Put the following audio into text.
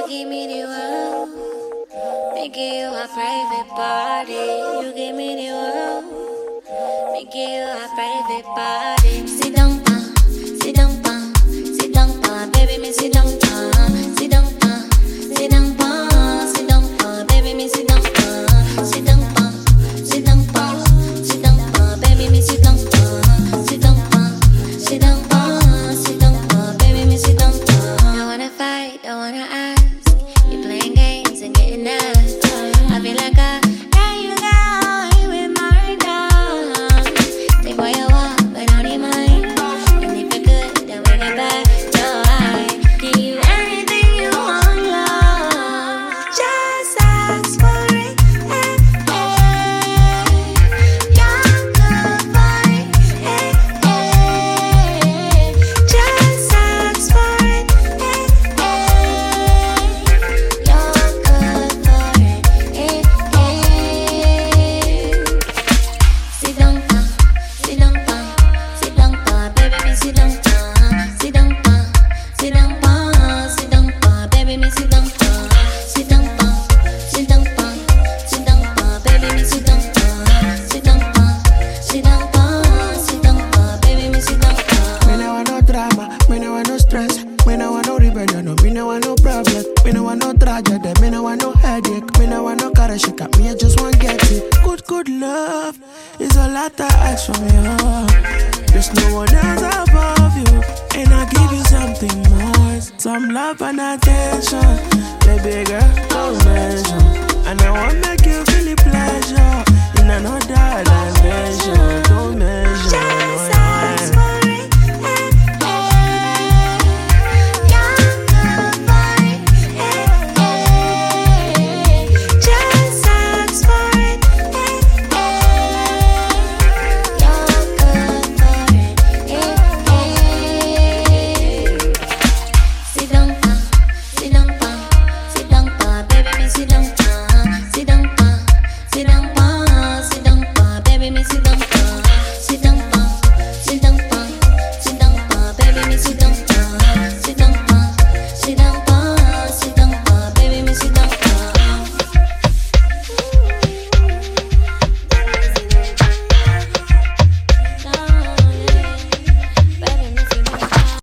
give me the world. Make you a private party. You give me the world. Make you a private party. Sit down, sit down, sit down, baby, me sit down, sit down, sit down, sit down, baby, me sit down, sit down, sit down, sit down, baby, me sit down, sit down, sit down, sit down, baby, me sit down. Don't wanna fight, don't wanna ask. You playing games and getting ass. I feel like I let you go with my dog. Take what you want, but don't need mine. And if you're good, then we get back. So I give you anything you want, love. Just ask for it, hey, hey. You're good for it, hey, hey. Just ask for it, hey, hey. You're good for it, hey, hey. Sit down, sit down, sit down, baby, me sit down, sit down, sit down, sit down, baby, me sit down, sit down, sit down, sit down, baby, me sit down, sit down, sit down, sit down, baby, me sit down. Me no want no drama, me no want no stress, me no want no rebellion, no, me no want no problem, me no want no tragedy, me no want no headache, me no want no cara shake me, I just want get it. Good love is all that I ask from you. There's no one else above you, and I give you something more, some love and attention. Baby girl, don't mention, and I want make you feel the pleasure in another dimension. Don't mention.